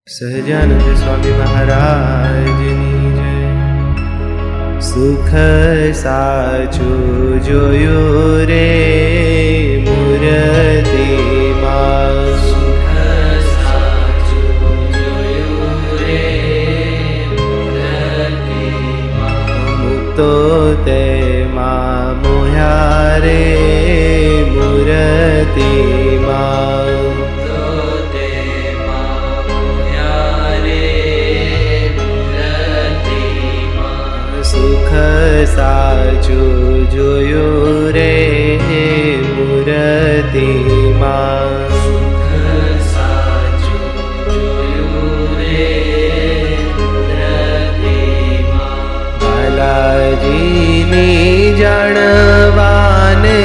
સહજાનંદ સ્વામી મહારાજની જય. સુખ સાચું જોયું રે મૂર્તિમાં, સુખ સાચું જોયું રે મૂર્તિમાં. મુક્તો તેમાં મોહ્યા રે મૂર્તિમાં. સુખ સાચું જોયું રે મૂર્તિમાં, સુખ સાચું જોયું રે મૂર્તિમાં. બાલાજીની જાણવાને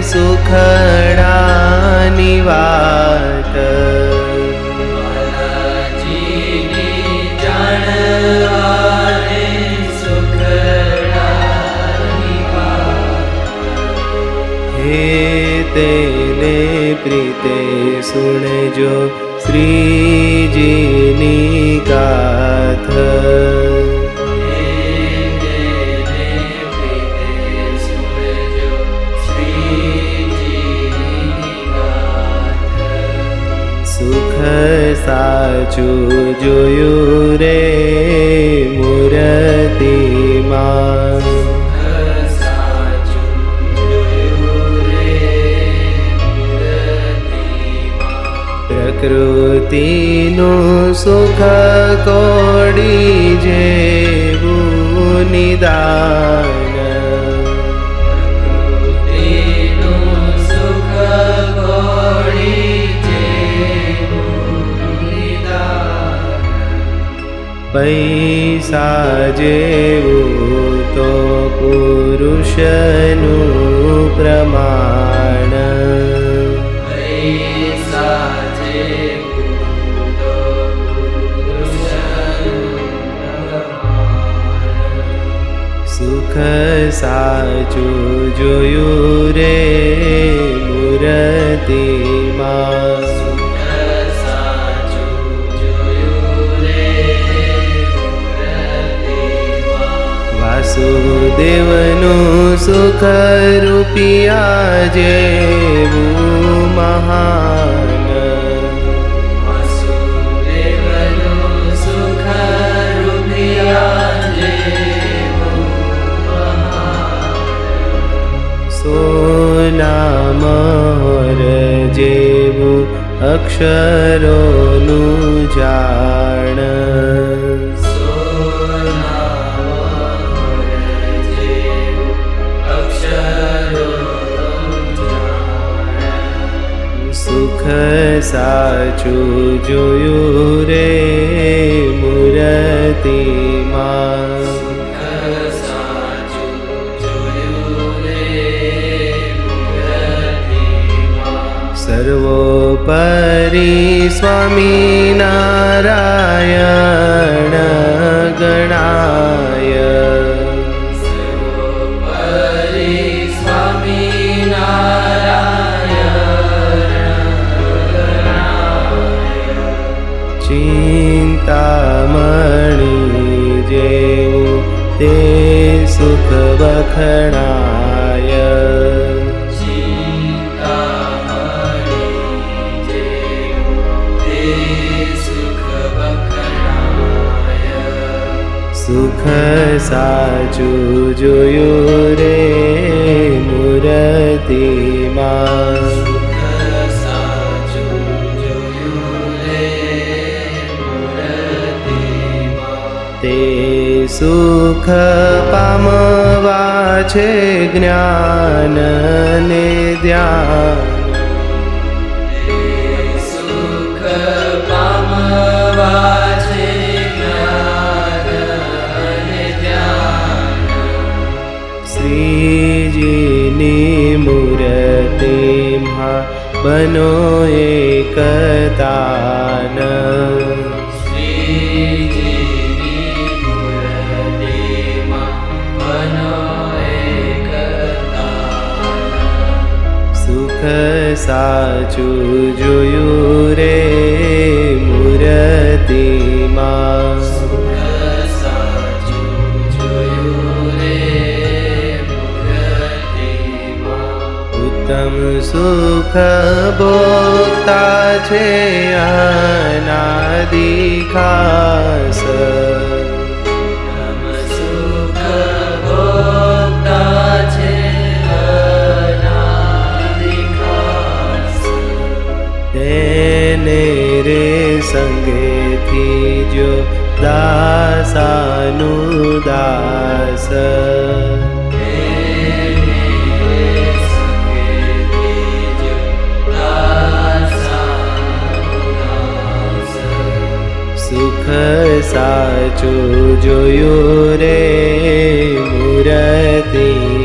સુખડાની વાત, બાલાજીની જાણવાને સુખડાની વાત. હે તેને પ્રીતે સુણજો શ્રીજીની ગાથ, સુખ સાચું જોયું રે મૂર્તિમાં, પ્રકૃતિનું સુખ કોડી જેવું નિદાન, પૈસા જેવું તો પુરુષનું પ્રમાણ, પૈસા જેવું તો પુરુષનું પ્રમાણ. સુખ સાચું જોયું રે મૂર્તિમાં, વાસુદેવનું સુખ રૂપિયા જેવું મહાન, વાસુદેવનું સુખ રૂપિયા જેવું મહાન. સોના મહોર જેવું અક્ષરોનું જાણ, સુખ સાચું જોયું રે મૂર્તિમાં, સર્વોપરી સ્વામી નારાયણ ગણાય, સર્વોપરી સ્વામી નારાયણ. ચિંતામણી જેવું તે સુખ વખણાય, સુખ સાચું જોયું રે મૂર્તિમાં, તે સુખ પામવા છે જ્ઞાન ને ધ્યાન, સુખ પામવા છે જ્ઞાન અને ધ્યાન. શ્રીજીની મૂર્તિમાં બનો એકતાન, સુખ સાચું જોયું રે મૂર્તિ સુખ ભોગતા છે અનાદિ ખાસ. નમ સુખ ભોગતા છે અનાદિ ખાસ. તેને રે સંગેથી જો દાસાનું દાસ. સુખ સાચું જોયું રે મૂર્તિ